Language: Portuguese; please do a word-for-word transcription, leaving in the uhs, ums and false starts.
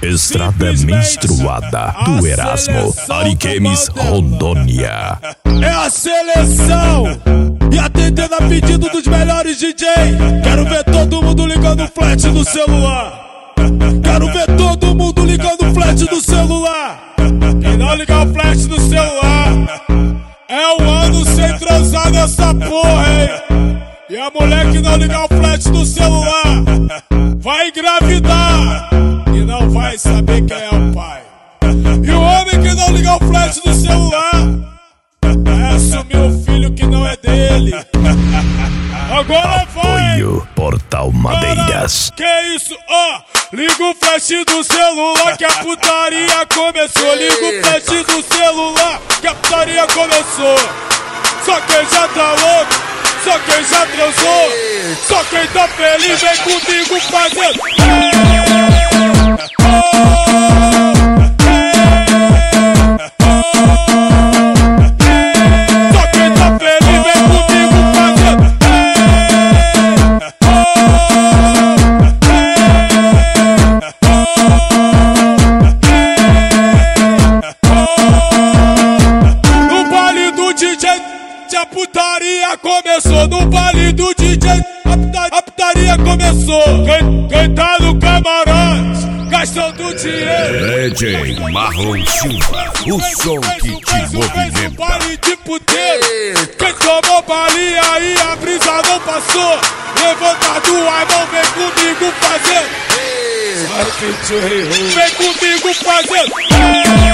Estrada Menstruada do Erasmo, Ariquemes, Rondônia. É a seleção e atendendo a pedido dos melhores D J. Quero ver todo mundo ligando o flash no celular. Quero ver todo mundo ligando o flash no celular. Quem não ligar o flash no celular é um ano sem transar nessa porra, hein? E a mulher que não ligar o flash no celular vai engravidar e não vai saber quem é o pai. E o homem que não ligar o flash no celular vai assumir o filho que não é dele. Agora vai! Apoio Portal Madeiras. Que isso, ó, oh, liga o flash do celular que a putaria começou. Liga o flash do celular que a putaria começou. Só quem já tá louco, só quem já transou, só quem tá feliz vem comigo fazendo. Só quem tá feliz vem comigo fazendo. No baile do D J a putaria começou, no baile do D J a putaria, a putaria começou. Quem, quem tá no camarote gastando dinheiro, D J Marlon Silva, o som que te movimenta. Um baile de puteiro. Quem tomou balinha aí a brisa não passou. Levanta duas mãos, vem comigo fazendo. Vem comigo fazendo.